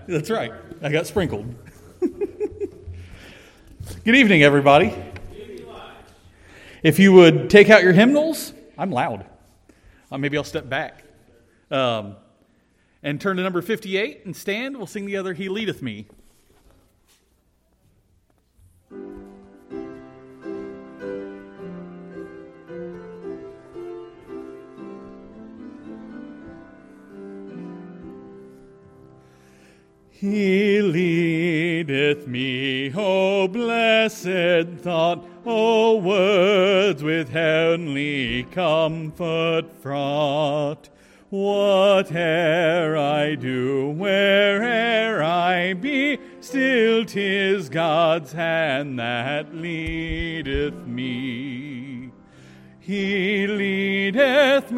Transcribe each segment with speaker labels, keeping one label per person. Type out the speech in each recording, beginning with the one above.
Speaker 1: That's right. I got sprinkled. Good evening, everybody. If you would take out your hymnals, I'm loud. Maybe I'll step back. And turn to number 58 and stand. We'll sing the other He Leadeth Me. He leadeth me, O blessed thought, O words with heavenly comfort fraught. Whate'er I do, where'er I be, still 'tis God's hand that leadeth me. He leadeth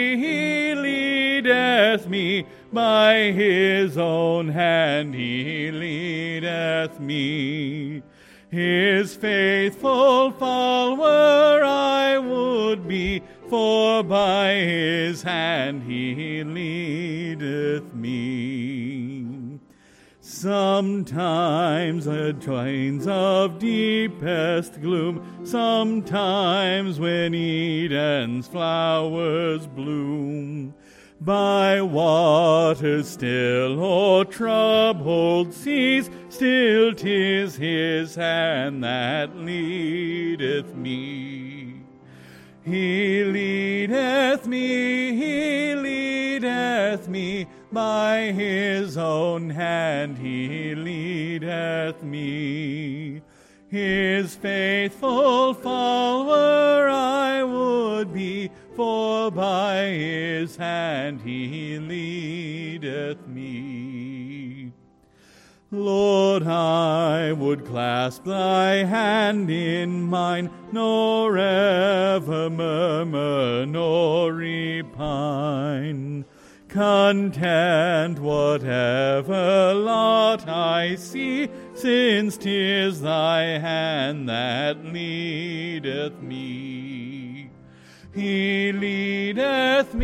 Speaker 1: me, by His own hand He leadeth me. His faithful follower I would be, for by His hand He leadeth me. Sometimes at times of deepest gloom, sometimes when Eden's flowers bloom, by waters still or troubled seas, still 'tis His hand that leadeth me. He leadeth me, by His own hand He leadeth me. His faithful follower I would be, for by His hand He leadeth me. Lord, I would clasp Thy hand in mine, nor ever murmur nor repine. Content whatever lot I see, since 'tis Thy hand that leadeth me. He leadeth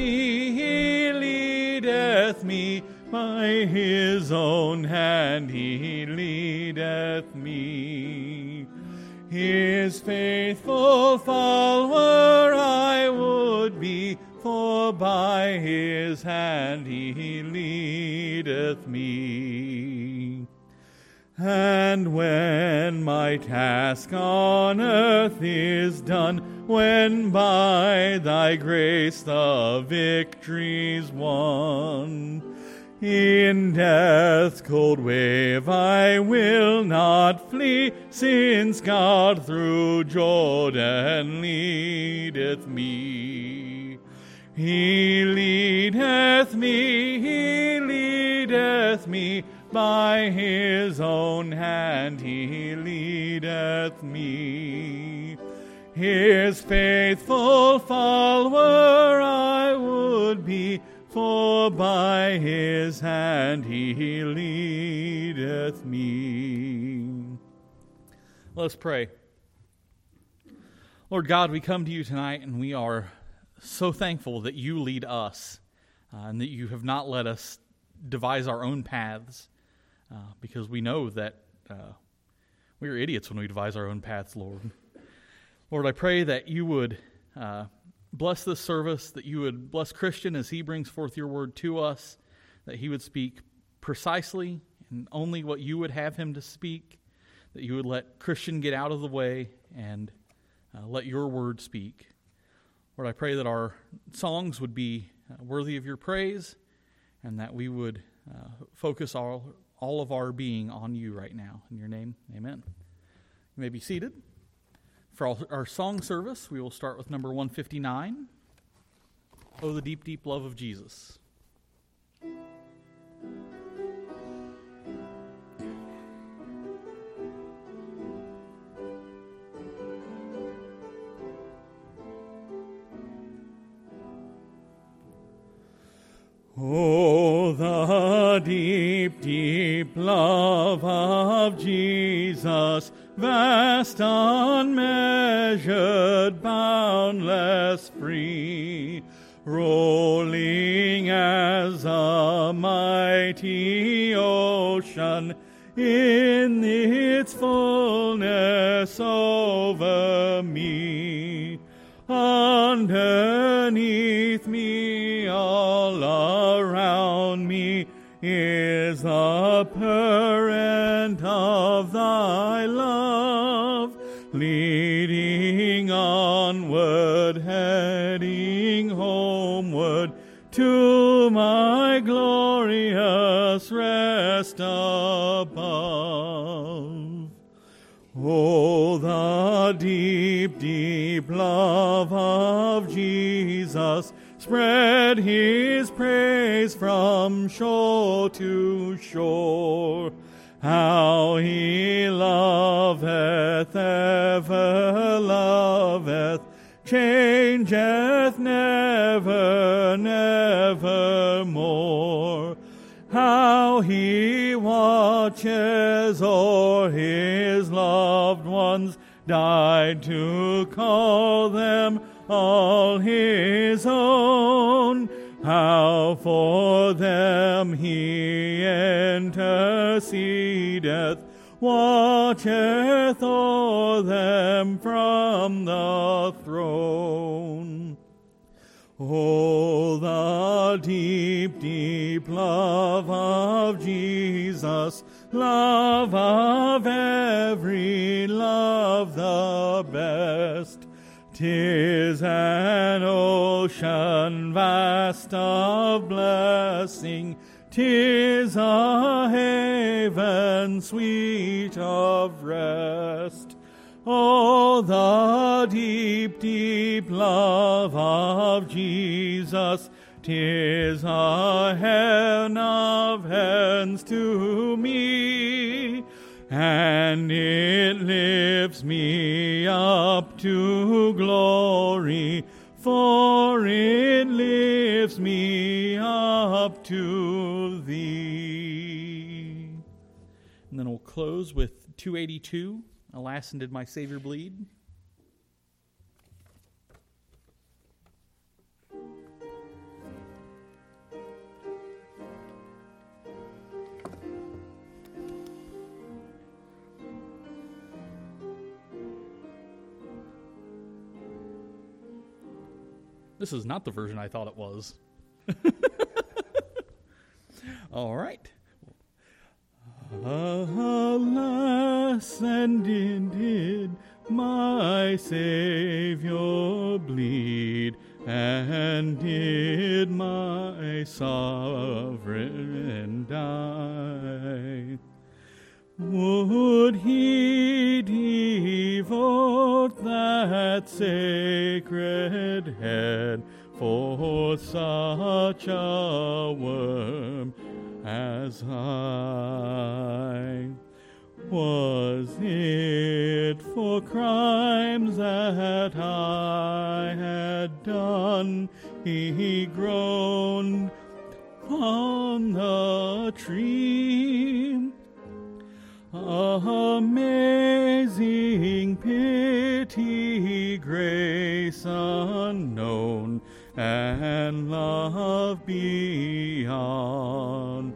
Speaker 1: me, by His own hand He leadeth me. His faithful follower I would be, for by His hand He leadeth me. And when my task on earth is done, when by Thy grace the victory's won, in death's cold wave I will not flee, since God through Jordan leadeth me. He leadeth me, by His own hand He leadeth me. His faithful follower I would be, for by His hand He leadeth me. Let's pray. Lord God, we come to You tonight, and we are so thankful that You lead us, and that You have not let us devise our own paths, because we know that we are idiots when we devise our own paths, Lord. Lord, I pray that You would bless this service, that You would bless Christian as he brings forth Your word to us, that he would speak precisely and only what You would have him to speak, that You would let Christian get out of the way and let Your word speak. Lord, I pray that our songs would be worthy of Your praise, and that we would focus all of our being on You right now. In Your name, amen. You may be seated. For our song service, we will start with number 159, Oh, the Deep, Deep Love of Jesus. Oh, the deep, deep love of Jesus, vast, unmeasured, boundless, free, rolling as a mighty the ocean in its fullness over me. Underneath me, all around me, is the current of thy love, leading onward, heading homeward, to my glorious rest above. Oh, the deep, deep love of Jesus, spread his praise from shore to shore. How he loveth, ever loveth, changeth never, never more. How he watches o'er his loved ones, died to call them all his own. How for them he intercedeth, watcheth o'er them from the throne. Oh, the deep, deep love of Jesus, love of every love the best. 'Tis an ocean vast of blessing, 'tis a haven sweet of rest. Oh, the deep, deep love of Jesus, 'tis a heaven of heavens to me, and it lifts me up to glory, for it lifts me up to thee. And then we'll close with 282, Alas, and Did My Savior Bleed? This is not the version I thought it was. All right. Alas, and did my Savior bleed, and did my sovereign die? Would he devote that sacred head for such a worm as I? Was it for crimes that I had done he groaned on the tree? Amazing pity, grace unknown, and love beyond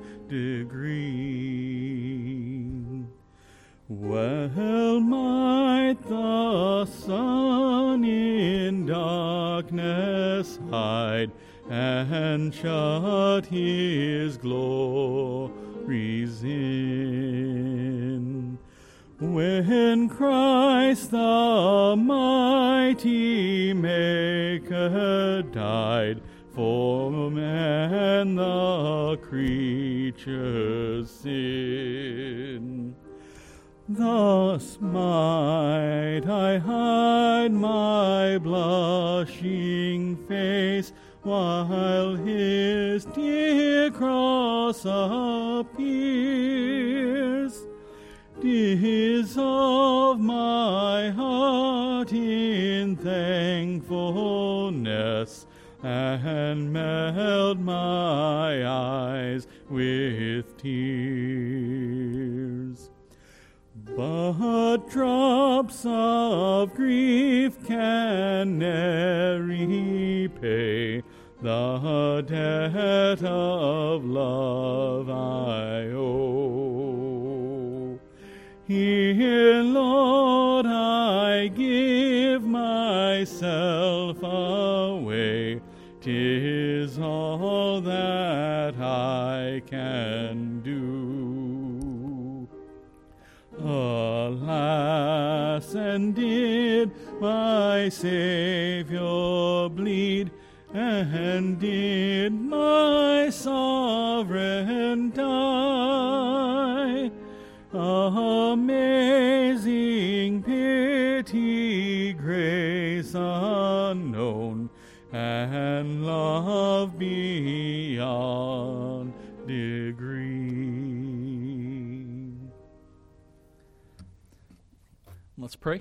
Speaker 1: degree. Well might the sun in darkness hide, and shut his glories in, when Christ the mighty Maker died for man the creature's sin. Thus might I hide my blushing face while his dear cross appears, dissolve my heart in thankfulness, and melt my eyes with tears. But drops of grief can ne'er repay the debt of love I owe. Here, Lord, I give myself away. 'Tis all that I can do. Alas, and did my Savior bleed, and did my Sovereign die? Amazing pity, grace unknown, and love beyond degree. Let's pray.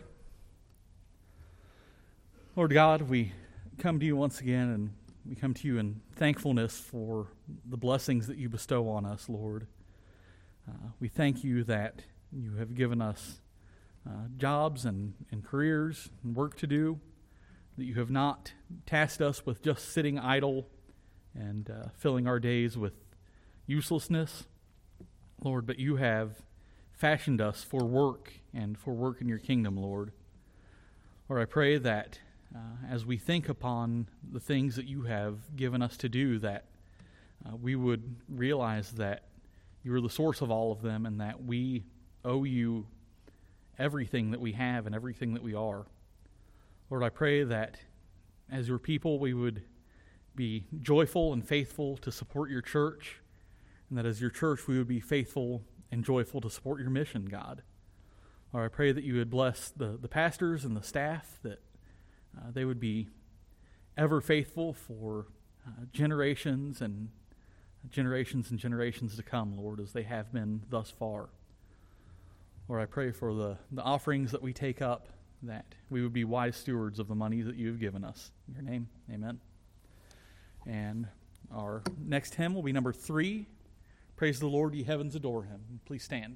Speaker 1: Lord God, we come to you once again, and we come to you in thankfulness for the blessings that you bestow on us, Lord. We thank you that you have given us jobs and careers and work to do, that you have not tasked us with just sitting idle and filling our days with uselessness, Lord, but you have fashioned us for work and for work in your kingdom, Lord. Lord, I pray that as we think upon the things that you have given us to do, that we would realize that you are the source of all of them, and that we owe you everything that we have and everything that we are. Lord, I pray that as your people we would be joyful and faithful to support your church, and that as your church we would be faithful and joyful to support your mission, God. Lord, I pray that you would bless the pastors and the staff, that they would be ever faithful for generations and generations to come, Lord, as they have been thus far. Lord, I pray for the offerings that we take up, that we would be wise stewards of the money that you have given us. In your name, amen. And our next hymn will be number 3, Praise the Lord, ye heavens, adore him. Please stand.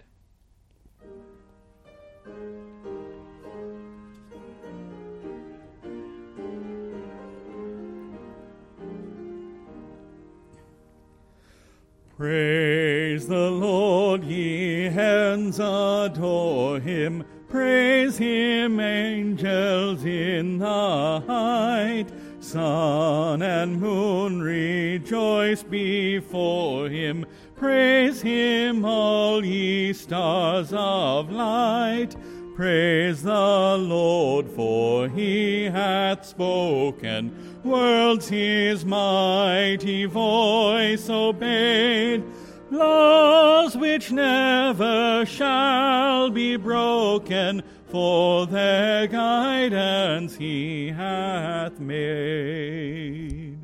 Speaker 1: Praise the Lord, ye heavens, adore him. Praise him, angels in the height. Sun and moon rejoice before him. Praise him, all ye stars of light. Praise the Lord, for he hath spoken. Worlds his mighty voice obeyed. Laws which never shall be broken, for their guidance he hath made.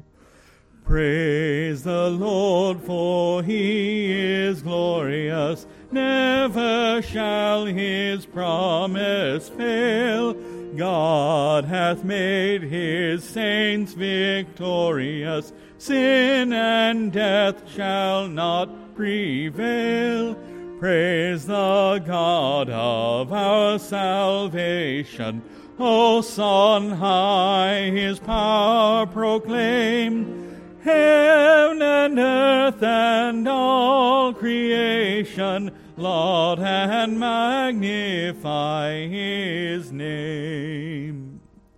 Speaker 1: Praise the Lord, for he is glorious. Never shall his promise fail. God hath made his saints victorious. Sin and death shall not prevail. Praise the God of our salvation. Hosts on high his power proclaim. Heaven and earth and all creation laud and magnify his name.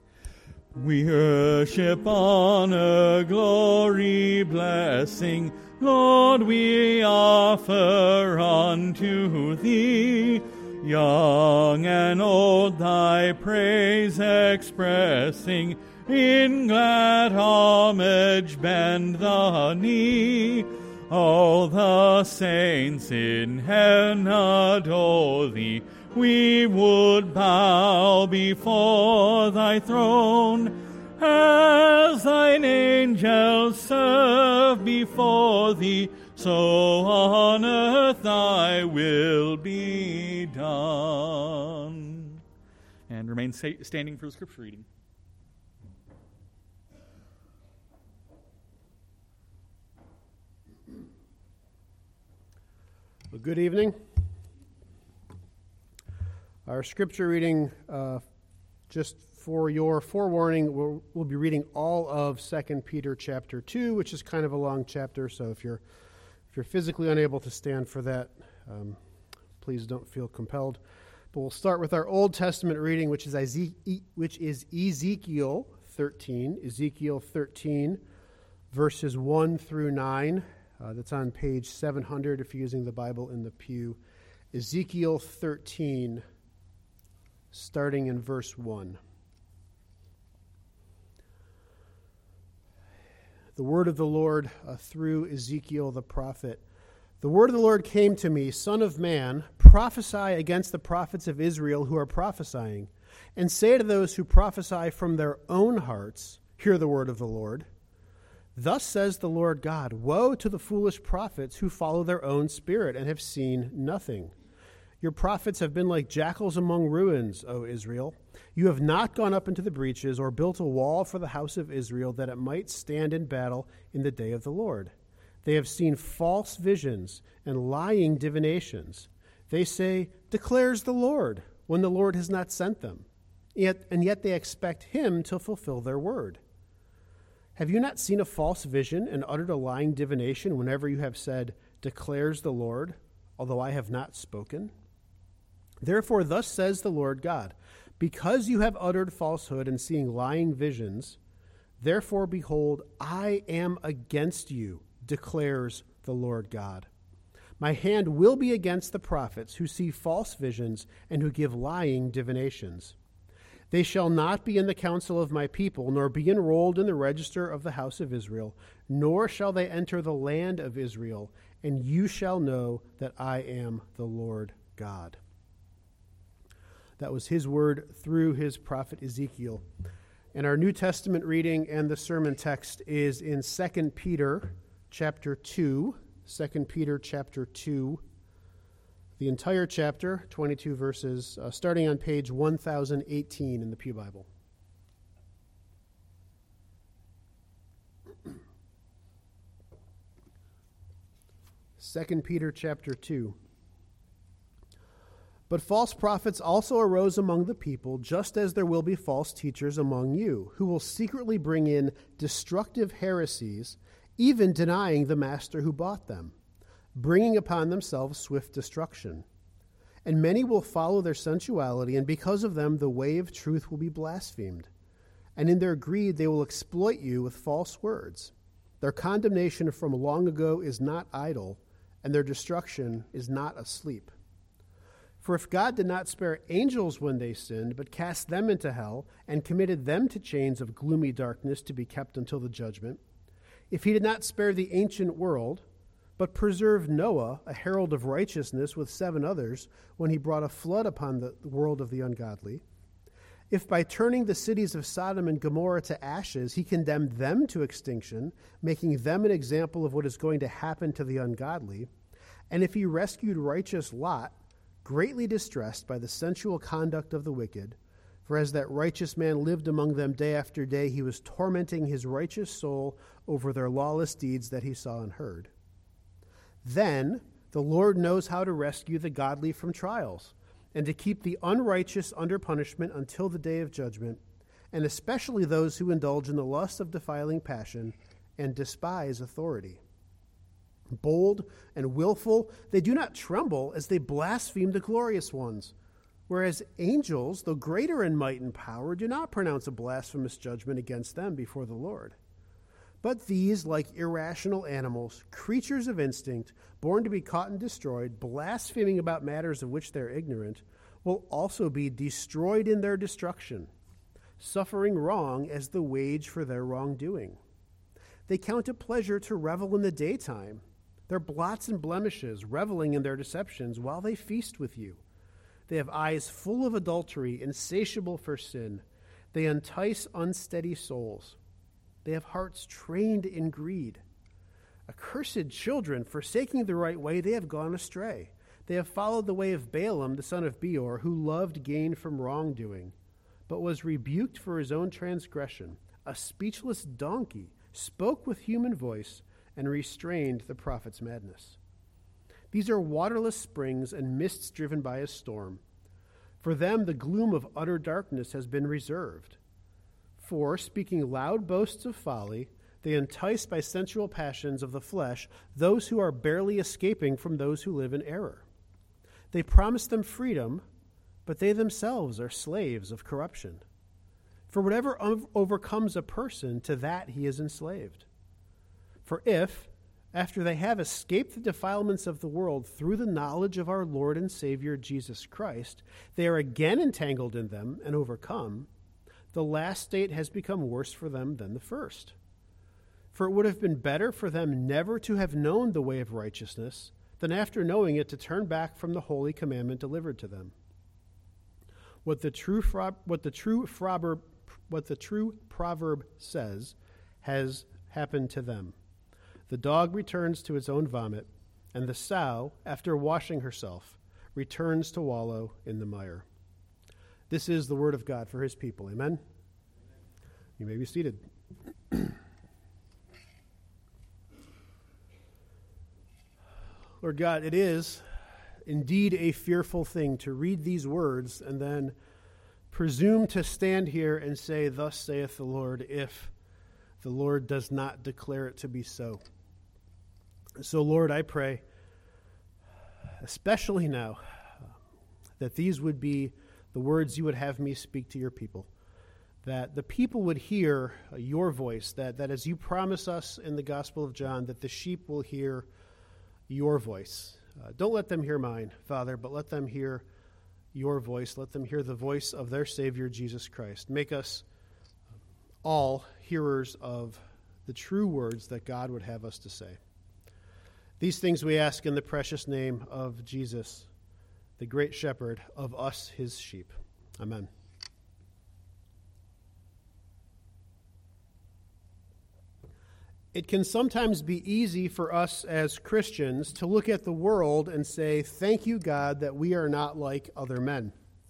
Speaker 1: We worship, honor, glory, blessing, Lord, we offer unto thee. Young and old thy praise expressing, in glad homage bend the knee. All the saints in heaven adore thee. We would bow before thy throne, as thine angels serve before thee, so on earth thy will be done. And remain standing for the scripture reading.
Speaker 2: Well, good evening. Our scripture reading just For your forewarning, we'll be reading all of 2 Peter chapter 2, which is kind of a long chapter, so if you're physically unable to stand for that, please don't feel compelled. But we'll start with our Old Testament reading, which is Ezekiel 13. Ezekiel 13, verses 1 through 9. That's on page 700 if you're using the Bible in the pew. Ezekiel 13, starting in verse 1. The word of the Lord through Ezekiel the prophet. The word of the Lord came to me, Son of man, prophesy against the prophets of Israel who are prophesying, and say to those who prophesy from their own hearts, hear the word of the Lord. Thus says the Lord God, woe to the foolish prophets who follow their own spirit and have seen nothing. Your prophets have been like jackals among ruins, O Israel. You have not gone up into the breaches or built a wall for the house of Israel that it might stand in battle in the day of the Lord. They have seen false visions and lying divinations. They say, declares the Lord, when the Lord has not sent them. Yet they expect him to fulfill their word. Have you not seen a false vision and uttered a lying divination whenever you have said, declares the Lord, although I have not spoken? Therefore, thus says the Lord God, because you have uttered falsehood and seeing lying visions, therefore, behold, I am against you, declares the Lord God. My hand will be against the prophets who see false visions and who give lying divinations. They shall not be in the council of my people, nor be enrolled in the register of the house of Israel, nor shall they enter the land of Israel, and you shall know that I am the Lord God. That was his word through his prophet Ezekiel. And our New Testament reading and the sermon text is in 2 Peter chapter 2. 2 Peter chapter 2. The entire chapter, 22 verses, starting on page 1018 in the Pew Bible. Second Peter chapter 2. But false prophets also arose among the people, just as there will be false teachers among you, who will secretly bring in destructive heresies, even denying the master who bought them, bringing upon themselves swift destruction. And many will follow their sensuality, and because of them the way of truth will be blasphemed. And in their greed they will exploit you with false words. Their condemnation from long ago is not idle, and their destruction is not asleep. For if God did not spare angels when they sinned, but cast them into hell, and committed them to chains of gloomy darkness to be kept until the judgment, if he did not spare the ancient world, but preserved Noah, a herald of righteousness, with 7 others, when he brought a flood upon the world of the ungodly, if by turning the cities of Sodom and Gomorrah to ashes, he condemned them to extinction, making them an example of what is going to happen to the ungodly, and if he rescued righteous Lot, greatly distressed by the sensual conduct of the wicked, for as that righteous man lived among them day after day, he was tormenting his righteous soul over their lawless deeds that he saw and heard. Then the Lord knows how to rescue the godly from trials, and to keep the unrighteous under punishment until the day of judgment, and especially those who indulge in the lust of defiling passion and despise authority. Bold and willful, they do not tremble as they blaspheme the glorious ones, whereas angels, though greater in might and power, do not pronounce a blasphemous judgment against them before the Lord. But these, like irrational animals, creatures of instinct, born to be caught and destroyed, blaspheming about matters of which they are ignorant, will also be destroyed in their destruction, suffering wrong as the wage for their wrongdoing. They count it pleasure to revel in the daytime, their blots and blemishes, reveling in their deceptions while they feast with you. They have eyes full of adultery, insatiable for sin. They entice unsteady souls. They have hearts trained in greed. Accursed children, forsaking the right way, they have gone astray. They have followed the way of Balaam, the son of Beor, who loved gain from wrongdoing, but was rebuked for his own transgression. A speechless donkey spoke with human voice and restrained the prophet's madness. These are waterless springs and mists driven by a storm. For them, the gloom of utter darkness has been reserved. For, speaking loud boasts of folly, they entice by sensual passions of the flesh those who are barely escaping from those who live in error. They promise them freedom, but they themselves are slaves of corruption. For whatever overcomes a person, to that he is enslaved. For if, after they have escaped the defilements of the world through the knowledge of our Lord and Savior Jesus Christ, they are again entangled in them and overcome, the last state has become worse for them than the first. For it would have been better for them never to have known the way of righteousness than after knowing it to turn back from the holy commandment delivered to them. What the true proverb says has happened to them. The dog returns to its own vomit, and the sow, after washing herself, returns to wallow in the mire. This is the word of God for his people. Amen? You may be seated. Lord God, it is indeed a fearful thing to read these words and then presume to stand here and say, "Thus saith the Lord," if the Lord does not declare it to be so. So, Lord, I pray, especially now, that these would be the words you would have me speak to your people, that the people would hear your voice, that as you promise us in the Gospel of John, that the sheep will hear your voice. Don't let them hear mine, Father, but let them hear your voice. Let them hear the voice of their Savior, Jesus Christ. Make us all hearers of the true words that God would have us to say. These things we ask in the precious name of Jesus, the great shepherd of us, his sheep. Amen. It can sometimes be easy for us as Christians to look at the world and say, "Thank you, God, that we are not like other men."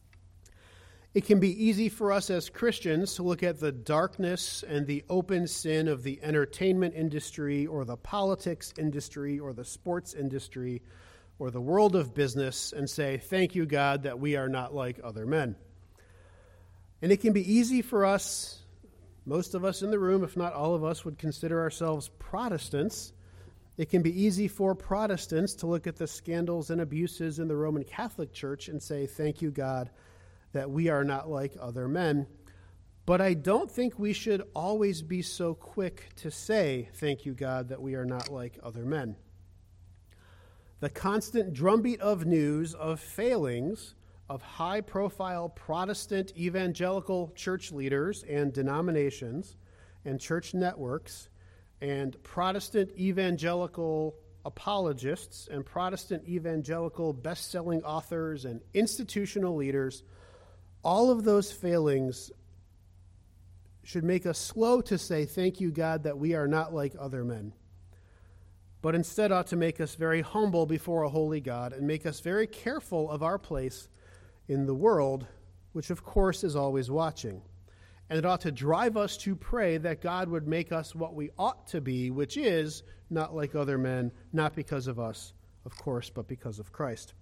Speaker 2: It can be easy for us as Christians to look at the darkness and the open sin of the entertainment industry or the politics industry or the sports industry or the world of business and say, "Thank you, God, that we are not like other men." And it can be easy for us, most of us in the room, if not all of us, would consider ourselves Protestants. It can be easy for Protestants to look at the scandals and abuses in the Roman Catholic Church and say, "Thank you, God, that we are not like other men." But I don't think we should always be so quick to say, "Thank you, God, that we are not like other men." The constant drumbeat of news of failings of high-profile Protestant evangelical church leaders and denominations and church networks and Protestant evangelical apologists and Protestant evangelical best-selling authors and institutional leaders, all of those failings should make us slow to say, "Thank you, God, that we are not like other men," but instead ought to make us very humble before a holy God and make us very careful of our place in the world, which of course is always watching. And it ought to drive us to pray that God would make us what we ought to be, which is not like other men, not because of us, of course, but because of Christ.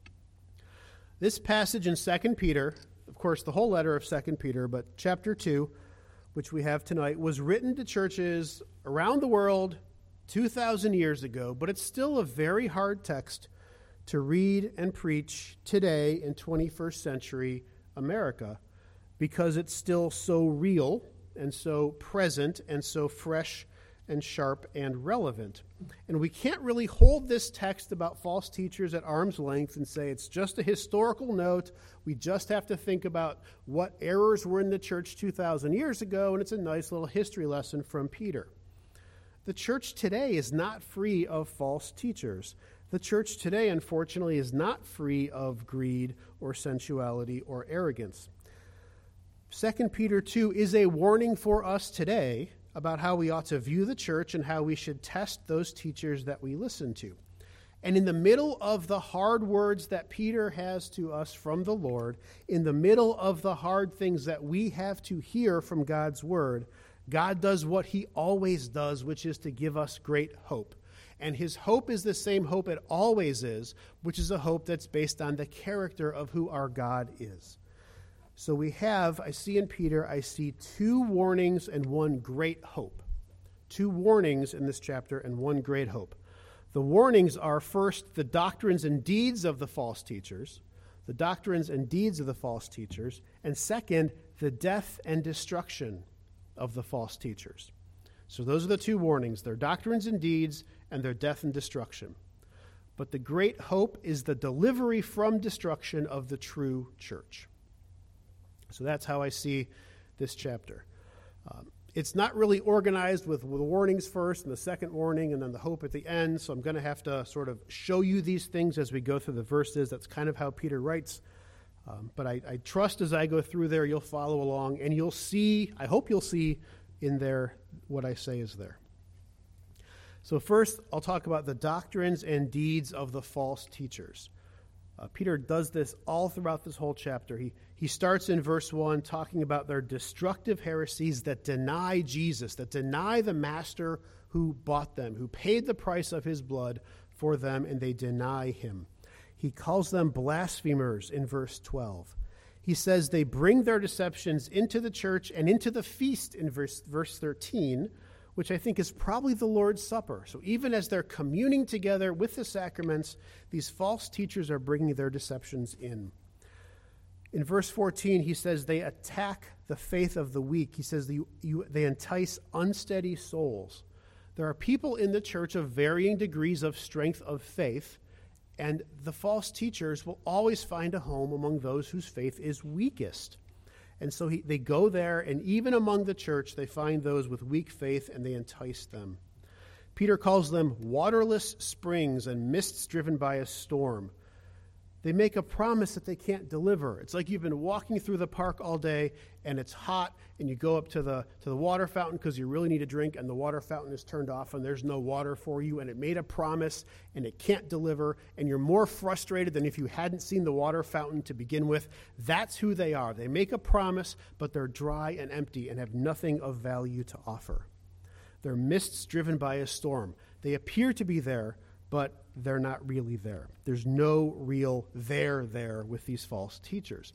Speaker 2: This passage in 2 Peter, of course, the whole letter of 2 Peter, but chapter 2, which we have tonight, was written to churches around the world 2,000 years ago, but it's still a very hard text to read and preach today in 21st century America because it's still so real and so present and so fresh and sharp and relevant. And we can't really hold this text about false teachers at arm's length and say it's just a historical note. We just have to think about what errors were in the church 2,000 years ago, and it's a nice little history lesson from Peter. The church today is not free of false teachers. The church today, unfortunately, is not free of greed or sensuality or arrogance. 2 Peter 2 is a warning for us today about how we ought to view the church and how we should test those teachers that we listen to. And in the middle of the hard words that Peter has to us from the Lord, in the middle of the hard things that we have to hear from God's word, God does what he always does, which is to give us great hope. And his hope is the same hope it always is, which is a hope that's based on the character of who our God is. So I see in Peter, I see two warnings and one great hope. Two warnings in this chapter and one great hope. The warnings are, first, the doctrines and deeds of the false teachers. The doctrines and deeds of the false teachers. And second, the death and destruction of the false teachers. So those are the two warnings, their doctrines and deeds and their death and destruction. But the great hope is the delivery from destruction of the true church. So that's how I see this chapter. It's not really organized with the warnings first and the second warning and then the hope at the end, so I'm going to have to sort of show you these things as we go through the verses. That's kind of how Peter writes. But I trust as I go through there, you'll follow along, and you'll see, I hope you'll see in there what I say is there. So first, I'll talk about the doctrines and deeds of the false teachers. Peter does this all throughout this whole chapter. He starts in verse 1 talking about their destructive heresies that deny Jesus, that deny the master who bought them, who paid the price of his blood for them, and they deny him. He calls them blasphemers in verse 12. He says they bring their deceptions into the church and into the feast in verse 13, which I think is probably the Lord's Supper. So even as they're communing together with the sacraments, these false teachers are bringing their deceptions in. In verse 14, he says they attack the faith of the weak. He says they entice unsteady souls. There are people in the church of varying degrees of strength of faith, and the false teachers will always find a home among those whose faith is weakest. And so they go there, and even among the church, they find those with weak faith, and they entice them. Peter calls them waterless springs and mists driven by a storm. They make a promise that they can't deliver. It's like you've been walking through the park all day, and it's hot, and you go up to the water fountain because you really need a drink, and the water fountain is turned off, and there's no water for you, and it made a promise, and it can't deliver, and you're more frustrated than if you hadn't seen the water fountain to begin with. That's who they are. They make a promise, but they're dry and empty and have nothing of value to offer. They're mists driven by a storm. They appear to be there, but they're not really there. There's no real there with these false teachers.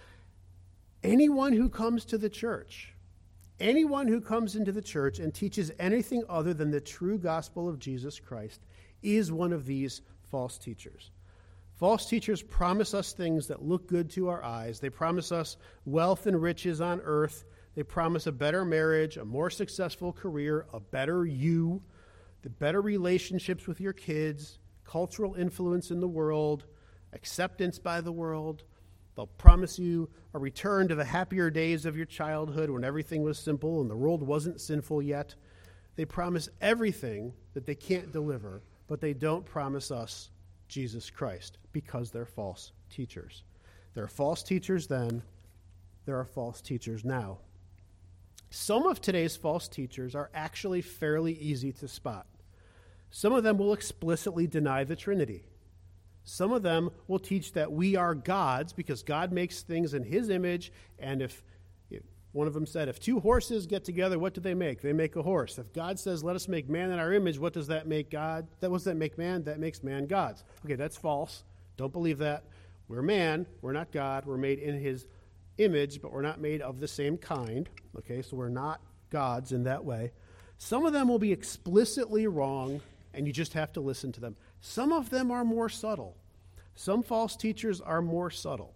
Speaker 2: Anyone who comes to the church, anyone who comes into the church and teaches anything other than the true gospel of Jesus Christ is one of these false teachers. False teachers promise us things that look good to our eyes. They promise us wealth and riches on earth. They promise a better marriage, a more successful career, a better you, the better relationships with your kids, cultural influence in the world, acceptance by the world. They'll promise you a return to the happier days of your childhood when everything was simple and the world wasn't sinful yet. They promise everything that they can't deliver, but they don't promise us Jesus Christ because they're false teachers. There are false teachers then, there are false teachers now. Some of today's false teachers are actually fairly easy to spot. Some of them will explicitly deny the Trinity. Some of them will teach that we are gods because God makes things in his image, and if one of them said, if two horses get together, what do they make? They make a horse. If God says, let us make man in our image, what does that make God? What does that make man? That makes man gods. Okay, that's false. Don't believe that. We're man. We're not God. We're made in his image, but we're not made of the same kind. Okay, so we're not gods in that way. Some of them will be explicitly wrong, and you just have to listen to them. Some of them are more subtle. Some false teachers are more subtle.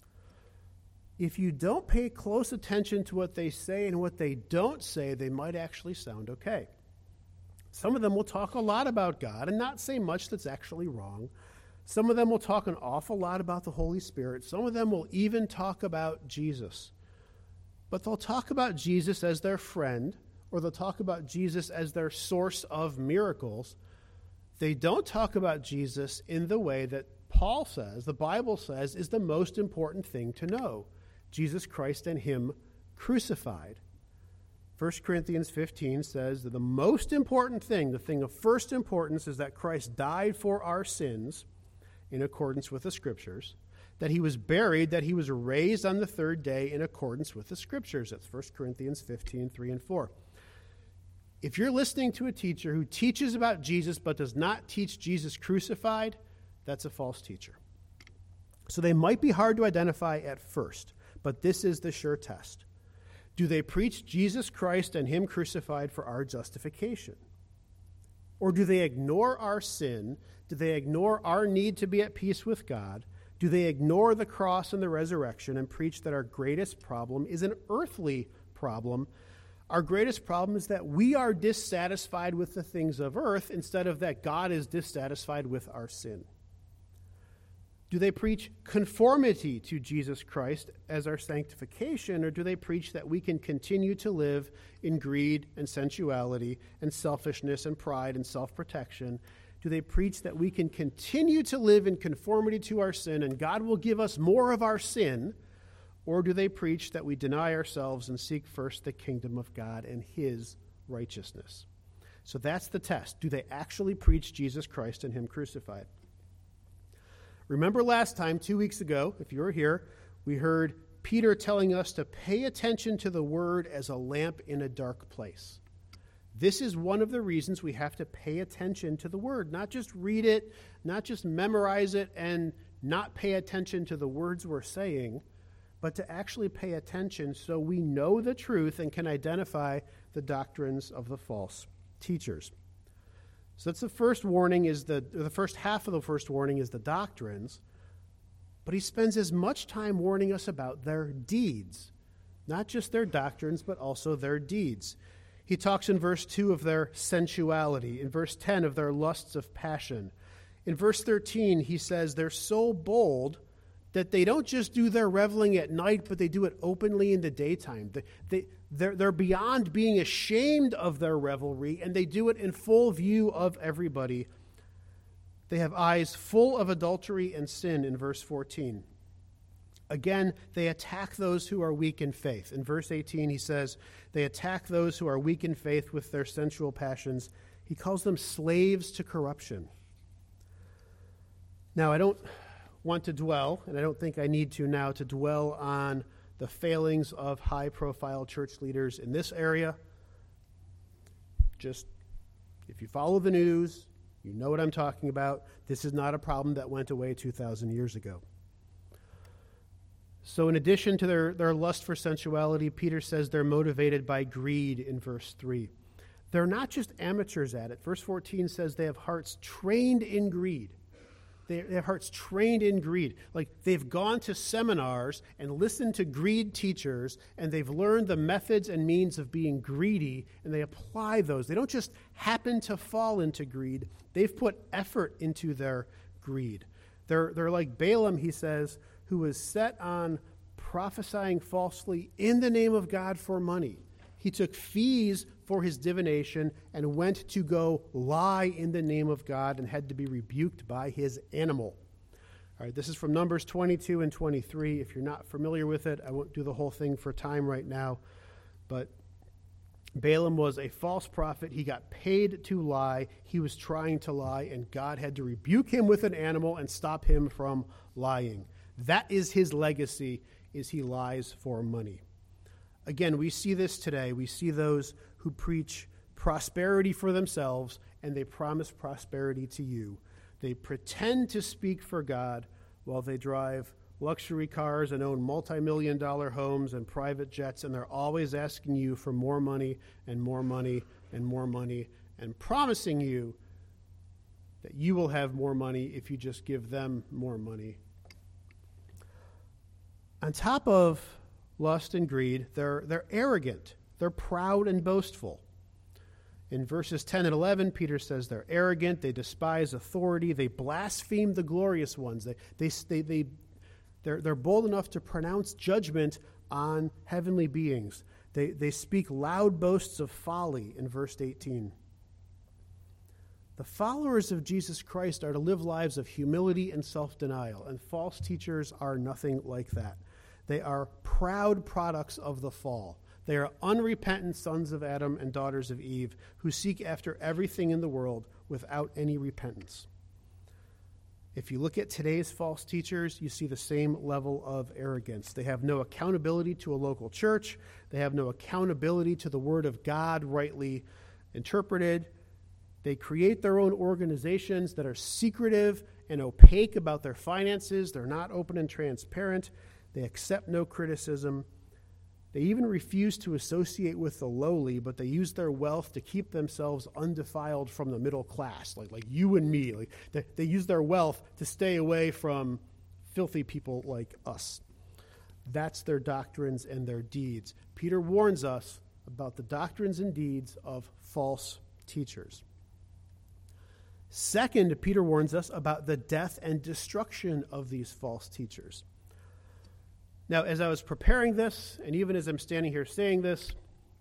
Speaker 2: If you don't pay close attention to what they say and what they don't say, they might actually sound okay. Some of them will talk a lot about God and not say much that's actually wrong. Some of them will talk an awful lot about the Holy Spirit. Some of them will even talk about Jesus. But they'll talk about Jesus as their friend, or they'll talk about Jesus as their source of miracles. They don't talk about Jesus in the way that Paul says, the Bible says, is the most important thing to know. Jesus Christ and him crucified. 1 Corinthians 15 says that the most important thing, the thing of first importance, is that Christ died for our sins in accordance with the Scriptures, that he was buried, that he was raised on the third day in accordance with the Scriptures. That's 1 Corinthians 15, 3 and 4. If you're listening to a teacher who teaches about Jesus but does not teach Jesus crucified, that's a false teacher. So they might be hard to identify at first, but this is the sure test. Do they preach Jesus Christ and him crucified for our justification? Or do they ignore our sin? Do they ignore our need to be at peace with God? Do they ignore the cross and the resurrection and preach that our greatest problem is an earthly problem? Our greatest problem is that we are dissatisfied with the things of earth instead of that God is dissatisfied with our sin. Do they preach conformity to Jesus Christ as our sanctification, or do they preach that we can continue to live in greed and sensuality and selfishness and pride and self-protection? Do they preach that we can continue to live in conformity to our sin and God will give us more of our sin? Or do they preach that we deny ourselves and seek first the kingdom of God and his righteousness? So that's the test. Do they actually preach Jesus Christ and him crucified? Remember last time, 2 weeks ago, if you were here, we heard Peter telling us to pay attention to the word as a lamp in a dark place. This is one of the reasons we have to pay attention to the word, not just read it, not just memorize it, and not pay attention to the words we're saying, but to actually pay attention so we know the truth and can identify the doctrines of the false teachers. So that's the first warning, the first half of the first warning is the doctrines, but he spends as much time warning us about their deeds, not just their doctrines, but also their deeds. He talks in verse 2 of their sensuality, in verse 10 of their lusts of passion. In verse 13, he says they're so bold that they don't just do their reveling at night, but they do it openly in the daytime. They're beyond being ashamed of their revelry, and they do it in full view of everybody. They have eyes full of adultery and sin in verse 14. Again, they attack those who are weak in faith. In verse 18, he says, they attack those who are weak in faith with their sensual passions. He calls them slaves to corruption. Now, I don't want to dwell, and I don't think I need to now, to dwell on the failings of high-profile church leaders in this area. Just, if you follow the news, you know what I'm talking about. This is not a problem that went away 2,000 years ago. So in addition to their lust for sensuality, Peter says they're motivated by greed in verse 3. They're not just amateurs at it. Verse 14 says they have hearts trained in greed. They have hearts trained in greed. Like they've gone to seminars and listened to greed teachers, and they've learned the methods and means of being greedy, and they apply those. They don't just happen to fall into greed. They've put effort into their greed. They're like Balaam, he says, who was set on prophesying falsely in the name of God for money. He took fees for his divination and went to go lie in the name of God and had to be rebuked by his animal. All right, this is from Numbers 22 and 23. If you're not familiar with it, I won't do the whole thing for time right now. But Balaam was a false prophet. He got paid to lie. He was trying to lie, and God had to rebuke him with an animal and stop him from lying. That is his legacy, is he lies for money. Again, we see this today. We see those who preach prosperity for themselves, and they promise prosperity to you. They pretend to speak for God while they drive luxury cars and own multi-million-dollar homes and private jets, and they're always asking you for more money and more money and more money, and promising you that you will have more money if you just give them more money. On top of lust and greed, they're arrogant. They're proud and boastful. In verses 10 and 11, Peter says they're arrogant, they despise authority, they blaspheme the glorious ones. They're bold enough to pronounce judgment on heavenly beings. They speak loud boasts of folly in verse 18. The followers of Jesus Christ are to live lives of humility and self-denial, and false teachers are nothing like that. They are proud products of the fall. They are unrepentant sons of Adam and daughters of Eve who seek after everything in the world without any repentance. If you look at today's false teachers, you see the same level of arrogance. They have no accountability to a local church. They have no accountability to the Word of God rightly interpreted. They create their own organizations that are secretive and opaque about their finances. They're not open and transparent. They accept no criticism. They even refuse to associate with the lowly, but they use their wealth to keep themselves undefiled from the middle class, like you and me. Like they use their wealth to stay away from filthy people like us. That's their doctrines and their deeds. Peter warns us about the doctrines and deeds of false teachers. Second, Peter warns us about the death and destruction of these false teachers. Now, as I was preparing this, and even as I'm standing here saying this,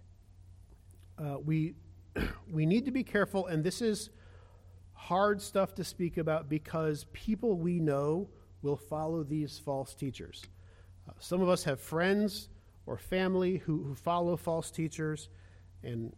Speaker 2: we need to be careful, and this is hard stuff to speak about because people we know will follow these false teachers. Some of us have friends or family who follow false teachers, and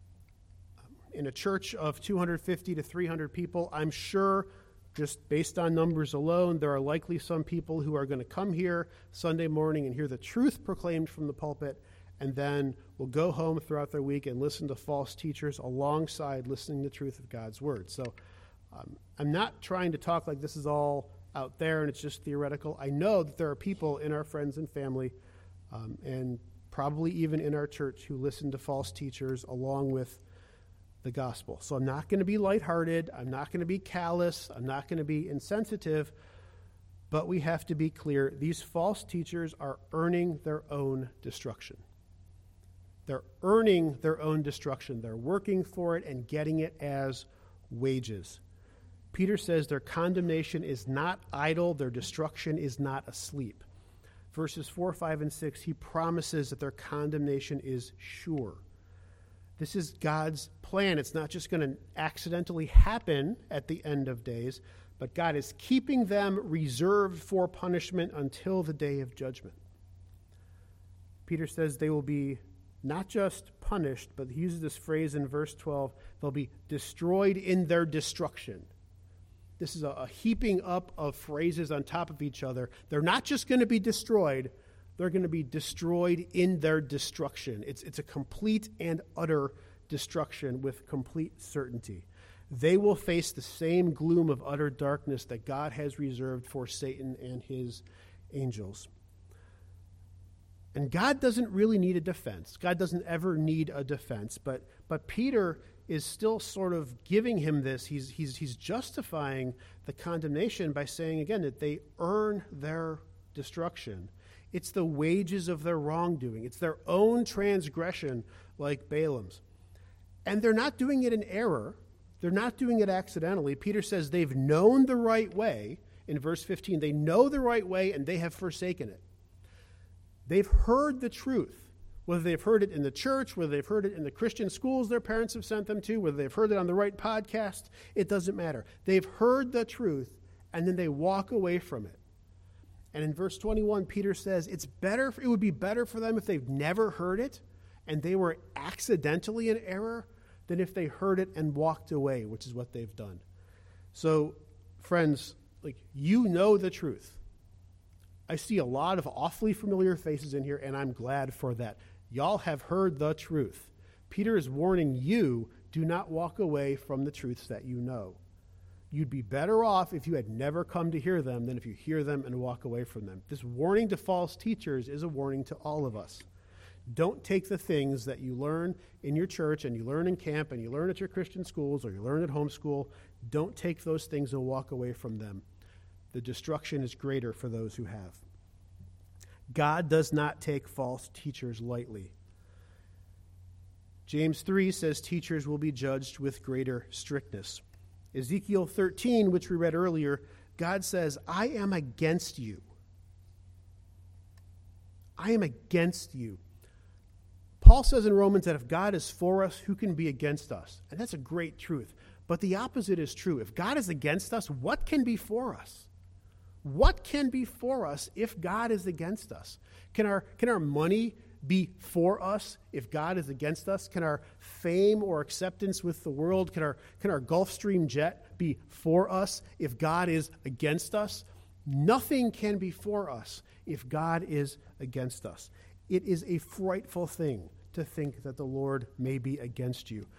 Speaker 2: in a church of 250 to 300 people, I'm sure just based on numbers alone, there are likely some people who are going to come here Sunday morning and hear the truth proclaimed from the pulpit, and then will go home throughout their week and listen to false teachers alongside listening to the truth of God's word. So I'm not trying to talk like this is all out there and it's just theoretical. I know that there are people in our friends and family and probably even in our church who listen to false teachers along with the gospel. So I'm not going to be lighthearted. I'm not going to be callous. I'm not going to be insensitive. But we have to be clear. These false teachers are earning their own destruction. They're earning their own destruction. They're working for it and getting it as wages. Peter says their condemnation is not idle. Their destruction is not asleep. Verses 4, 5, and 6, he promises that their condemnation is sure. This is God's plan. It's not just going to accidentally happen at the end of days, but God is keeping them reserved for punishment until the day of judgment. Peter says they will be not just punished, but he uses this phrase in verse 12, they'll be destroyed in their destruction. This is a heaping up of phrases on top of each other. They're not just going to be destroyed, they're going to be destroyed in their destruction. It's a complete and utter destruction with complete certainty. They will face the same gloom of utter darkness that God has reserved for Satan and his angels. And God doesn't really need a defense. God doesn't ever need a defense. But Peter is still sort of giving him this. He's justifying the condemnation by saying again that they earn their destruction. It's the wages of their wrongdoing. It's their own transgression like Balaam's. And they're not doing it in error. They're not doing it accidentally. Peter says they've known the right way. In verse 15, they know the right way and they have forsaken it. They've heard the truth. Whether they've heard it in the church, whether they've heard it in the Christian schools their parents have sent them to, whether they've heard it on the right podcast, it doesn't matter. They've heard the truth and then they walk away from it. And in verse 21, Peter says it would be better for them if they've never heard it and they were accidentally in error than if they heard it and walked away, which is what they've done. So, friends, you know the truth. I see a lot of awfully familiar faces in here, and I'm glad for that. Y'all have heard the truth. Peter is warning you, do not walk away from the truths that you know. You'd be better off if you had never come to hear them than if you hear them and walk away from them. This warning to false teachers is a warning to all of us. Don't take the things that you learn in your church and you learn in camp and you learn at your Christian schools or you learn at homeschool. Don't take those things and walk away from them. The destruction is greater for those who have. God does not take false teachers lightly. James 3 says teachers will be judged with greater strictness. Ezekiel 13, which we read earlier, God says, I am against you. I am against you. Paul says in Romans that if God is for us, who can be against us? And that's a great truth. But the opposite is true. If God is against us, what can be for us? What can be for us if God is against us? Can our money be for us if God is against us? Can our fame or acceptance with the world, can our Gulfstream jet be for us if God is against us? Nothing can be for us if God is against us. It is a frightful thing to think that the Lord may be against you.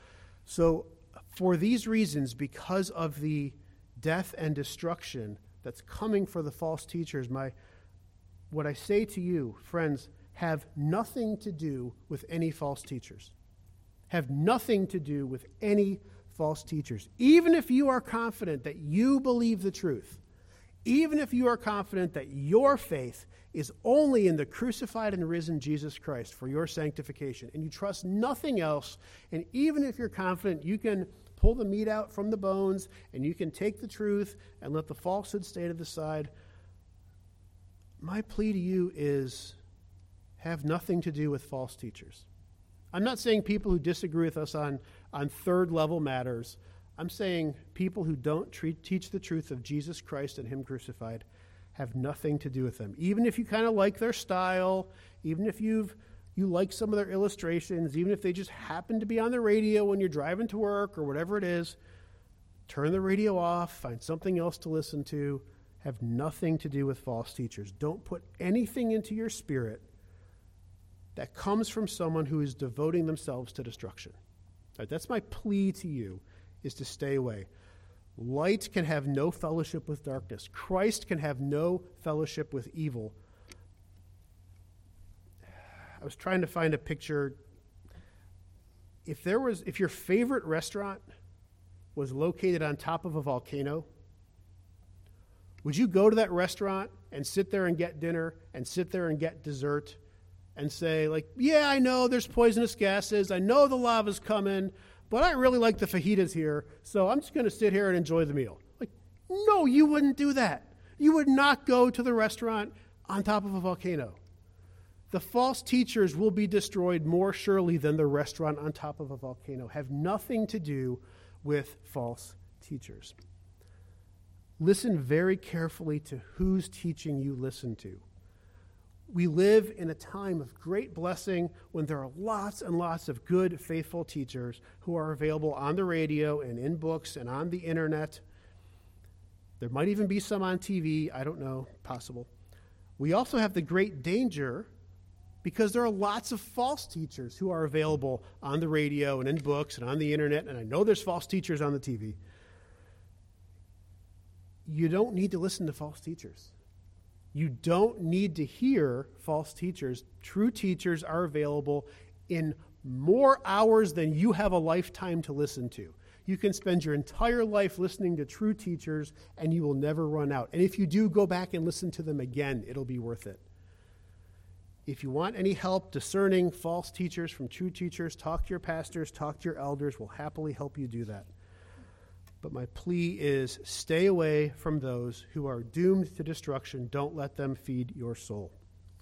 Speaker 2: So for these reasons, because of the death and destruction that's coming for the false teachers, what I say to you, friends, have nothing to do with any false teachers. Have nothing to do with any false teachers. Even if you are confident that you believe the truth, even if you are confident that your faith is only in the crucified and risen Jesus Christ for your sanctification, and you trust nothing else, and even if you're confident you can pull the meat out from the bones, and you can take the truth and let the falsehood stay to the side, my plea to you is have nothing to do with false teachers. I'm not saying people who disagree with us on third-level matters. I'm saying people who don't teach the truth of Jesus Christ and Him crucified have nothing to do with them. Even if you kind of like their style, even if you like some of their illustrations, even if they just happen to be on the radio when you're driving to work or whatever it is, turn the radio off, find something else to listen to. Have nothing to do with false teachers. Don't put anything into your spirit that comes from someone who is devoting themselves to destruction. All right, that's my plea to you, is to stay away. Light can have no fellowship with darkness. Christ can have no fellowship with evil. I was trying to find a picture. If your favorite restaurant was located on top of a volcano, would you go to that restaurant and sit there and get dinner and sit there and get dessert and say, like, yeah, I know there's poisonous gases, I know the lava's coming, but I really like the fajitas here, so I'm just going to sit here and enjoy the meal? Like, no, you wouldn't do that. You would not go to the restaurant on top of a volcano. The false teachers will be destroyed more surely than the restaurant on top of a volcano. Have nothing to do with false teachers. Listen very carefully to whose teaching you listen to. We live in a time of great blessing when there are lots and lots of good, faithful teachers who are available on the radio and in books and on the internet. There might even be some on TV. I don't know. Possible. We also have the great danger because there are lots of false teachers who are available on the radio and in books and on the internet, and I know there's false teachers on the TV. You don't need to listen to false teachers. You don't need to hear false teachers. True teachers are available in more hours than you have a lifetime to listen to. You can spend your entire life listening to true teachers, and you will never run out. And if you do, go back and listen to them again. It'll be worth it. If you want any help discerning false teachers from true teachers, talk to your pastors, talk to your elders. We'll happily help you do that. But my plea is stay away from those who are doomed to destruction. Don't let them feed your soul.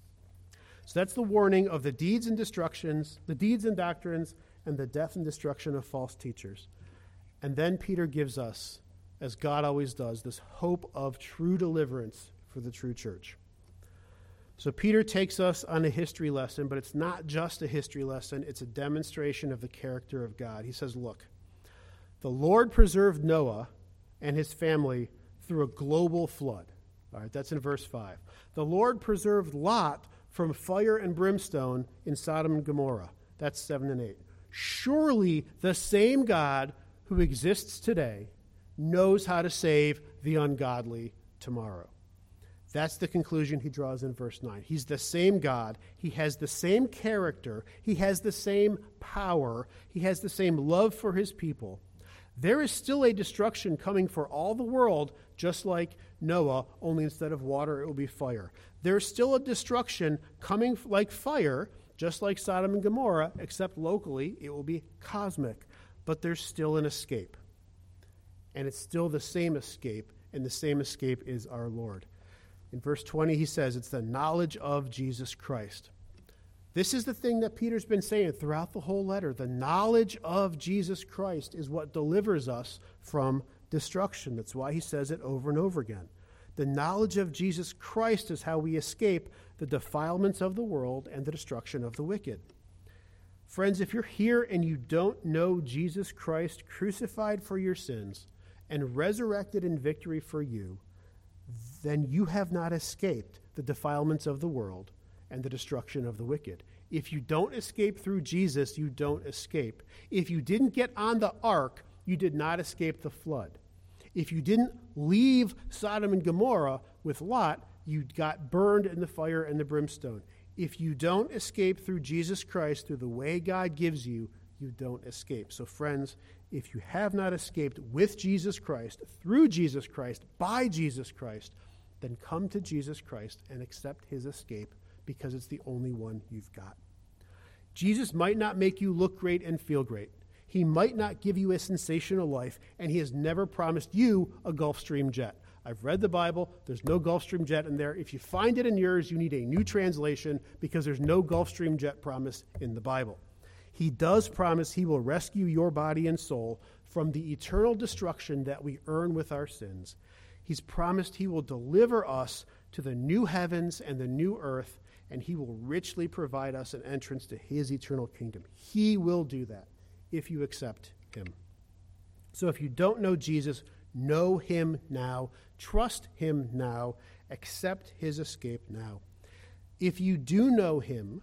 Speaker 2: So that's the warning of the deeds and destructions, the deeds and doctrines, and the death and destruction of false teachers. And then Peter gives us, as God always does, this hope of true deliverance for the true church. So Peter takes us on a history lesson, but it's not just a history lesson. It's a demonstration of the character of God. He says, look, the Lord preserved Noah and his family through a global flood. All right, that's in verse 5. The Lord preserved Lot from fire and brimstone in Sodom and Gomorrah. That's 7 and 8. Surely the same God who exists today knows how to save the ungodly tomorrow. That's the conclusion he draws in verse 9. He's the same God. He has the same character. He has the same power. He has the same love for his people. There is still a destruction coming for all the world, just like Noah, only instead of water, it will be fire. There's still a destruction coming like fire, just like Sodom and Gomorrah, except locally it will be cosmic. But there's still an escape. And it's still the same escape, and the same escape is our Lord. In verse 20, he says, it's the knowledge of Jesus Christ. This is the thing that Peter's been saying throughout the whole letter. The knowledge of Jesus Christ is what delivers us from destruction. That's why he says it over and over again. The knowledge of Jesus Christ is how we escape the defilements of the world and the destruction of the wicked. Friends, if you're here and you don't know Jesus Christ crucified for your sins and resurrected in victory for you, then you have not escaped the defilements of the world and the destruction of the wicked. If you don't escape through Jesus, you don't escape. If you didn't get on the ark, you did not escape the flood. If you didn't leave Sodom and Gomorrah with Lot, you got burned in the fire and the brimstone. If you don't escape through Jesus Christ, through the way God gives you, you don't escape. So friends, if you have not escaped with Jesus Christ, through Jesus Christ, by Jesus Christ, then come to Jesus Christ and accept his escape, because it's the only one you've got. Jesus might not make you look great and feel great. He might not give you a sensational life, and he has never promised you a Gulfstream jet. I've read the Bible. There's no Gulfstream jet in there. If you find it in yours, you need a new translation, because there's no Gulfstream jet promise in the Bible. He does promise he will rescue your body and soul from the eternal destruction that we earn with our sins. He's promised he will deliver us to the new heavens and the new earth, and he will richly provide us an entrance to his eternal kingdom. He will do that if you accept him. So if you don't know Jesus, know him now, trust him now, accept his escape now. If you do know him,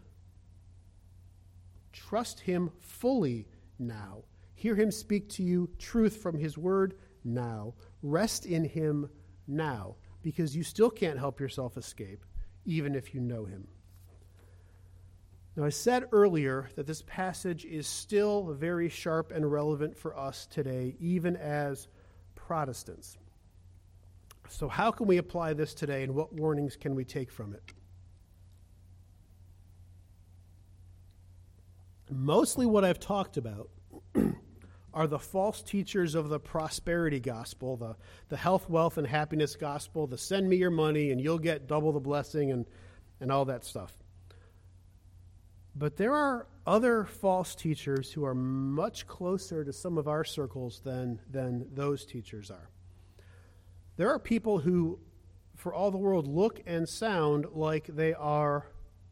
Speaker 2: trust him fully now. Hear him speak to you truth from his word now. Rest in him now, because you still can't help yourself escape, even if you know him. Now, I said earlier that this passage is still very sharp and relevant for us today, even as Protestants. So how can we apply this today, and what warnings can we take from it? Mostly what I've talked about are the false teachers of the prosperity gospel, the health, wealth, and happiness gospel, the send me your money and you'll get double the blessing and all that stuff. But there are other false teachers who are much closer to some of our circles than those teachers are. There are people who, for all the world, look and sound like they are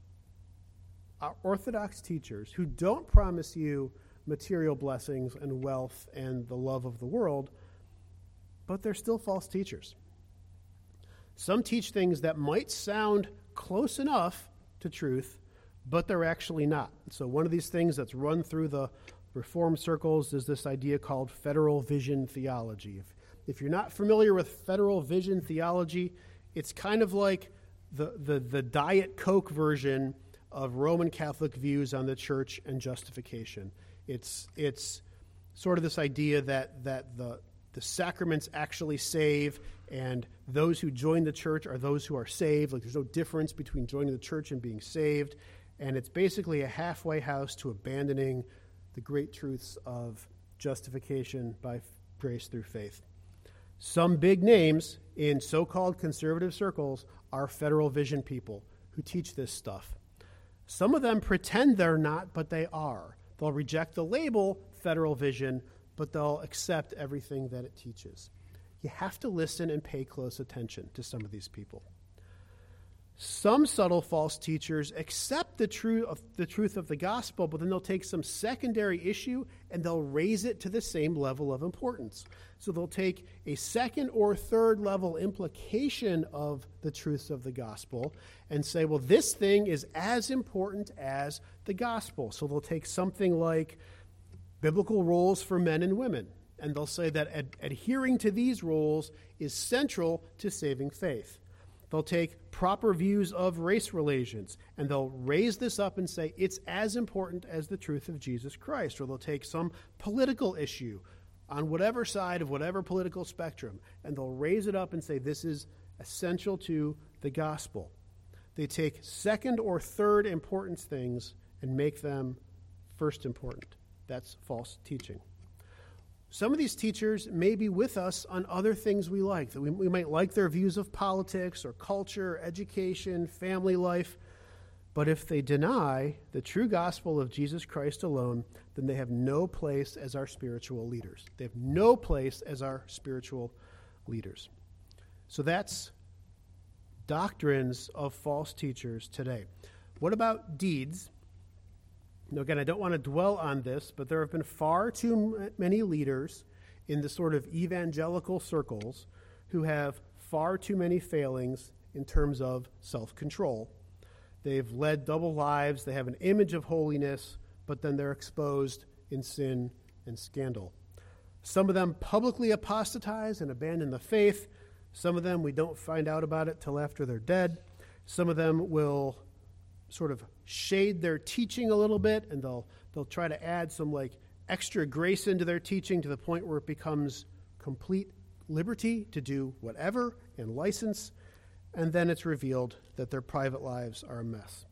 Speaker 2: Orthodox teachers who don't promise you material blessings and wealth and the love of the world, but they're still false teachers. Some teach things that might sound close enough to truth, but they're actually not. So one of these things that's run through the Reformed circles is this idea called federal vision theology. If you're not familiar with federal vision theology, it's kind of like the Diet Coke version of Roman Catholic views on the church and justification. It's sort of this idea that the sacraments actually save, and those who join the church are those who are saved. Like, there's no difference between joining the church and being saved. And it's basically a halfway house to abandoning the great truths of justification by grace through faith. Some big names in so-called conservative circles are federal vision people who teach this stuff. Some of them pretend they're not, but they are. They'll reject the label federal vision, but they'll accept everything that it teaches. You have to listen and pay close attention to some of these people. Some subtle false teachers accept the truth of the gospel, but then they'll take some secondary issue and they'll raise it to the same level of importance. So they'll take a second or third level implication of the truths of the gospel and say, well, this thing is as important as the gospel. So they'll take something like biblical roles for men and women, and they'll say that adhering to these roles is central to saving faith. They'll take proper views of race relations, and they'll raise this up and say it's as important as the truth of Jesus Christ. Or they'll take some political issue on whatever side of whatever political spectrum, and they'll raise it up and say this is essential to the gospel. They take second or third importance things and make them first important. That's false teaching. Some of these teachers may be with us on other things we like. That we might like their views of politics or culture, education, family life. But if they deny the true gospel of Jesus Christ alone, then they have no place as our spiritual leaders. They have no place as our spiritual leaders. So that's doctrines of false teachers today. What about deeds? Now, again, I don't want to dwell on this, but there have been far too many leaders in the sort of evangelical circles who have far too many failings in terms of self-control. They've led double lives. They have an image of holiness, but then they're exposed in sin and scandal. Some of them publicly apostatize and abandon the faith. Some of them, we don't find out about it till after they're dead. Some of them will sort of shade their teaching a little bit, and they'll try to add some like extra grace into their teaching to the point where it becomes complete liberty to do whatever and license, and then it's revealed that their private lives are a mess.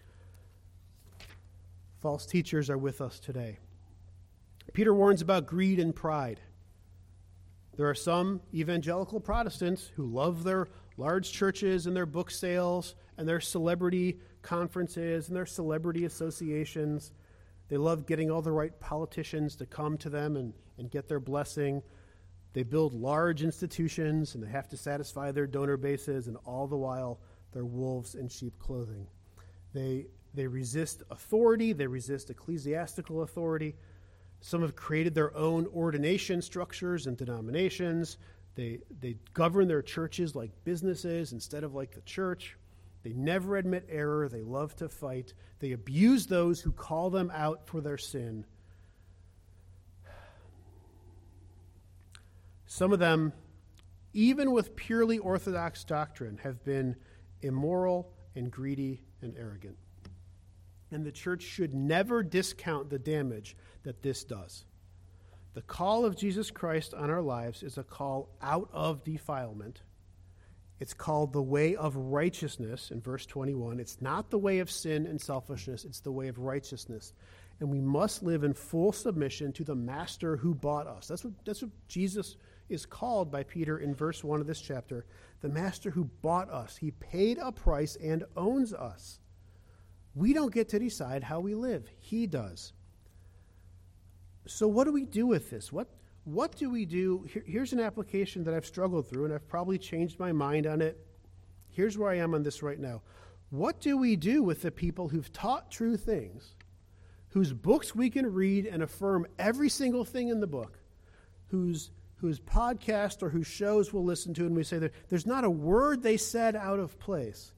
Speaker 2: False teachers are with us today. Peter warns about greed and pride. There are some evangelical Protestants who love their large churches and their book sales and their celebrity conferences and their celebrity associations. They love getting all the right politicians to come to them and get their blessing. They build large institutions and they have to satisfy their donor bases, and all the while they're wolves in sheep clothing. They resist authority. They resist ecclesiastical authority. Some have created their own ordination structures and denominations. They govern their churches like businesses instead of like the church. They never admit error. They love to fight. They abuse those who call them out for their sin. Some of them, even with purely orthodox doctrine, have been immoral and greedy and arrogant. And the church should never discount the damage that this does. The call of Jesus Christ on our lives is a call out of defilement. It's called the way of righteousness in verse 21. It's not the way of sin and selfishness. It's the way of righteousness. And we must live in full submission to the master who bought us. That's what Jesus is called by Peter in verse 1 of this chapter. The master who bought us. He paid a price and owns us. We don't get to decide how we live. He does. So what do we do with this? What do we do? Here's an application that I've struggled through, and I've probably changed my mind on it. Here's where I am on this right now. What do we do with the people who've taught true things, whose books we can read and affirm every single thing in the book, whose podcast or whose shows we'll listen to, and we say that there's not a word they said out of place,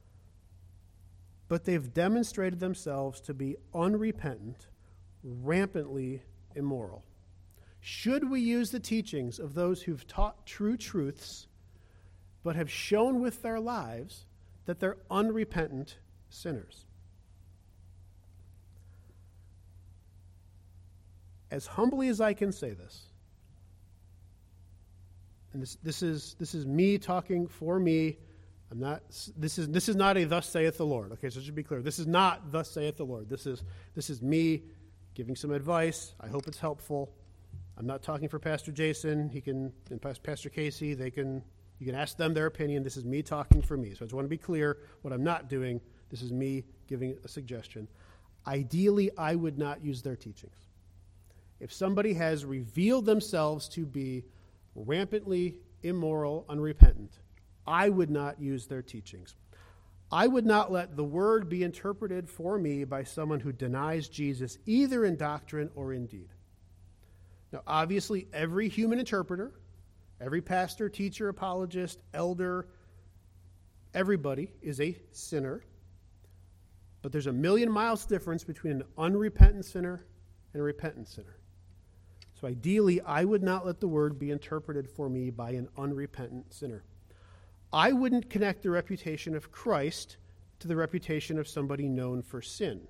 Speaker 2: but they've demonstrated themselves to be unrepentant, rampantly immoral? Should we use the teachings of those who've taught true truths, but have shown with their lives that they're unrepentant sinners? As humbly as I can say this, and this is me talking for me. This is not a thus saith the Lord. Okay, so it should be clear. This is not thus saith the Lord. This is me giving some advice. I hope it's helpful. I'm not talking for Pastor Jason. And Pastor Casey. You can ask them their opinion. This is me talking for me. So I just want to be clear what I'm not doing. This is me giving a suggestion. Ideally, I would not use their teachings. If somebody has revealed themselves to be rampantly immoral, unrepentant, I would not use their teachings. I would not let the word be interpreted for me by someone who denies Jesus, either in doctrine or in deed. Now, obviously, every human interpreter, every pastor, teacher, apologist, elder, everybody is a sinner. But there's a million miles difference between an unrepentant sinner and a repentant sinner. So ideally, I would not let the word be interpreted for me by an unrepentant sinner. I wouldn't connect the reputation of Christ to the reputation of somebody known for sin.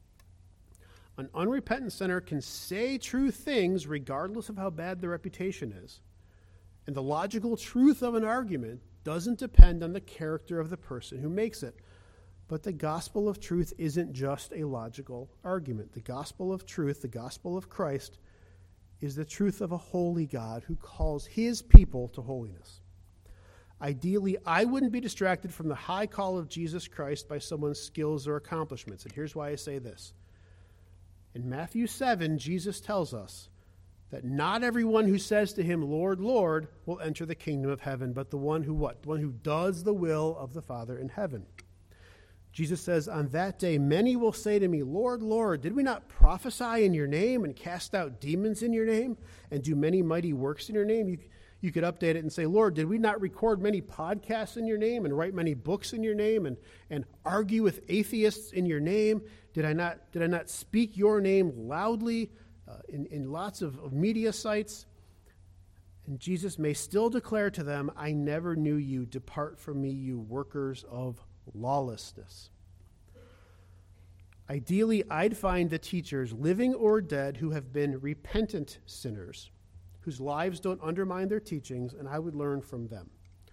Speaker 2: An unrepentant sinner can say true things regardless of how bad the reputation is. And the logical truth of an argument doesn't depend on the character of the person who makes it. But the gospel of truth isn't just a logical argument. The gospel of truth, the gospel of Christ, is the truth of a holy God who calls his people to holiness. Ideally, I wouldn't be distracted from the high call of Jesus Christ by someone's skills or accomplishments. And here's why I say this. In Matthew 7, Jesus tells us that not everyone who says to him, Lord, Lord, will enter the kingdom of heaven, but the one who what? The one who does the will of the Father in heaven. Jesus says, on that day, many will say to me, Lord, Lord, did we not prophesy in your name and cast out demons in your name and do many mighty works in your name? You could update it and say, Lord, did we not record many podcasts in your name and write many books in your name and argue with atheists in your name? Did I not speak your name loudly in lots of media sites? And Jesus may still declare to them, I never knew you. Depart from me, you workers of lawlessness. Ideally, I'd find the teachers, living or dead, who have been repentant sinners, whose lives don't undermine their teachings, and I would learn from them.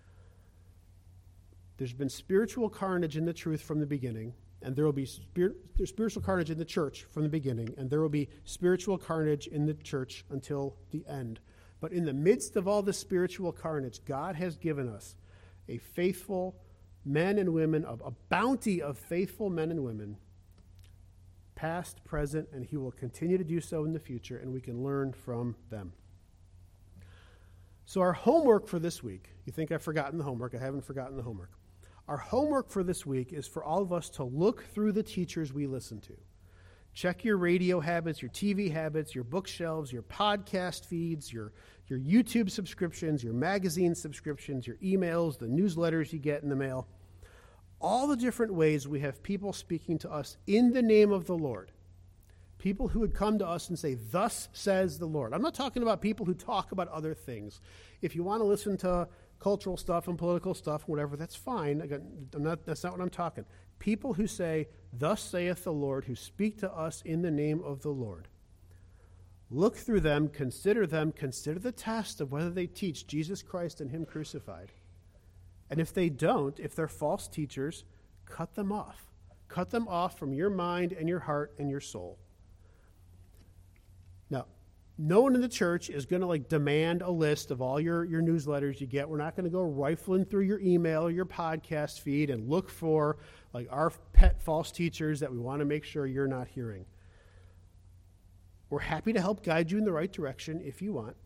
Speaker 2: There's been spiritual carnage in the truth from the beginning, and there will be spiritual carnage in the church from the beginning, and there will be spiritual carnage in the church until the end. But in the midst of all the spiritual carnage, God has given us a faithful men and women, a bounty of faithful men and women, past, present, and he will continue to do so in the future, and we can learn from them. So our homework for this week, you think I've forgotten the homework. I haven't forgotten the homework. Our homework for this week is for all of us to look through the teachers we listen to. Check your radio habits, your TV habits, your bookshelves, your podcast feeds, your YouTube subscriptions, your magazine subscriptions, your emails, the newsletters you get in the mail. All the different ways we have people speaking to us in the name of the Lord. People who would come to us and say, thus says the Lord. I'm not talking about people who talk about other things. If you want to listen to cultural stuff and political stuff, whatever, that's fine. That's not what I'm talking. People who say, thus saith the Lord, who speak to us in the name of the Lord. Look through them, consider the test of whether they teach Jesus Christ and him crucified. And if they don't, if they're false teachers, cut them off. Cut them off from your mind and your heart and your soul. Now, no one in the church is going to demand a list of all your newsletters you get. We're not going to go rifling through your email or your podcast feed and look for our pet false teachers that we want to make sure you're not hearing. We're happy to help guide you in the right direction if you want.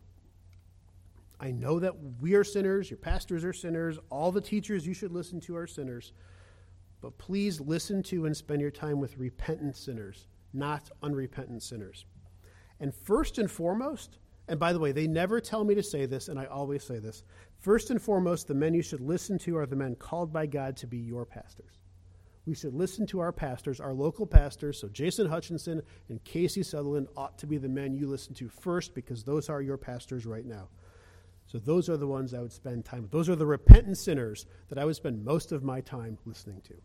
Speaker 2: I know that we are sinners, your pastors are sinners, all the teachers you should listen to are sinners, but please listen to and spend your time with repentant sinners, not unrepentant sinners. And first and foremost, and by the way, they never tell me to say this, and I always say this, first and foremost, the men you should listen to are the men called by God to be your pastors. We should listen to our pastors, our local pastors, so Jason Hutchinson and Casey Sutherland ought to be the men you listen to first, because those are your pastors right now. So those are the ones I would spend time with. Those are the repentant sinners that I would spend most of my time listening to.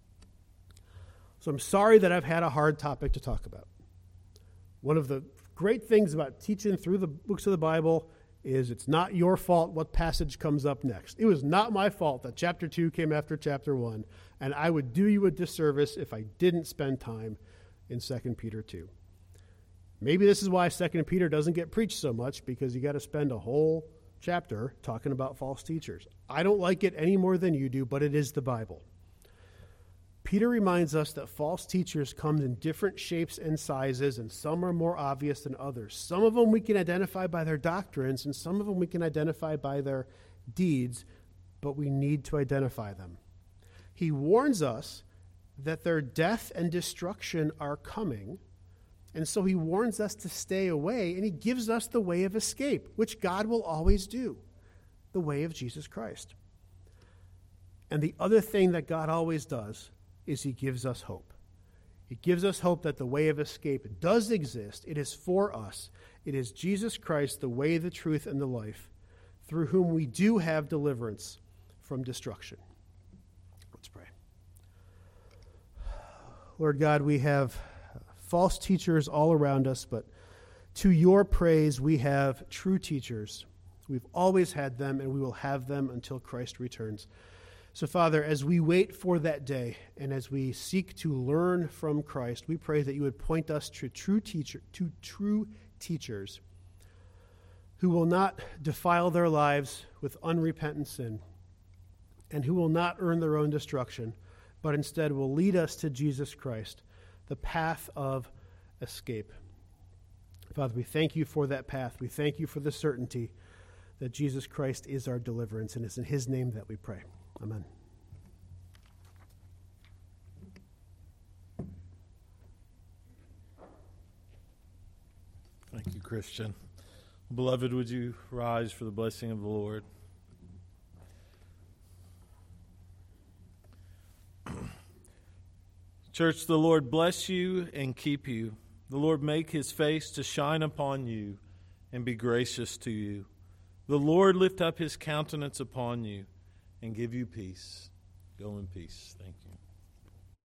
Speaker 2: So I'm sorry that I've had a hard topic to talk about. One of the great things about teaching through the books of the Bible is it's not your fault what passage comes up next. It was not my fault that chapter 2 came after chapter 1, and I would do you a disservice if I didn't spend time in 2 Peter 2. Maybe this is why 2 Peter doesn't get preached so much, because you got to spend a whole chapter talking about false teachers. I don't like it any more than you do, but it is the Bible. Peter reminds us that false teachers come in different shapes and sizes, and some are more obvious than others. Some of them we can identify by their doctrines, and some of them we can identify by their deeds, but we need to identify them. He warns us that their death and destruction are coming, and so he warns us to stay away, and he gives us the way of escape, which God will always do, the way of Jesus Christ. And the other thing that God always does is he gives us hope. He gives us hope that the way of escape does exist. It is for us. It is Jesus Christ, the way, the truth, and the life, through whom we do have deliverance from destruction. Let's pray. Lord God, we have false teachers all around us, but to your praise, we have true teachers. We've always had them, and we will have them until Christ returns. So, Father, as we wait for that day, and as we seek to learn from Christ, we pray that you would point us to true teachers who will not defile their lives with unrepentant sin, and who will not earn their own destruction, but instead will lead us to Jesus Christ, the path of escape. Father, we thank you for that path. We thank you for the certainty that Jesus Christ is our deliverance, and it's in his name that we pray. Amen.
Speaker 3: Thank you, Christian. Beloved, would you rise for the blessing of the Lord? Church, the Lord bless you and keep you. The Lord make his face to shine upon you and be gracious to you. The Lord lift up his countenance upon you and give you peace. Go in peace. Thank you.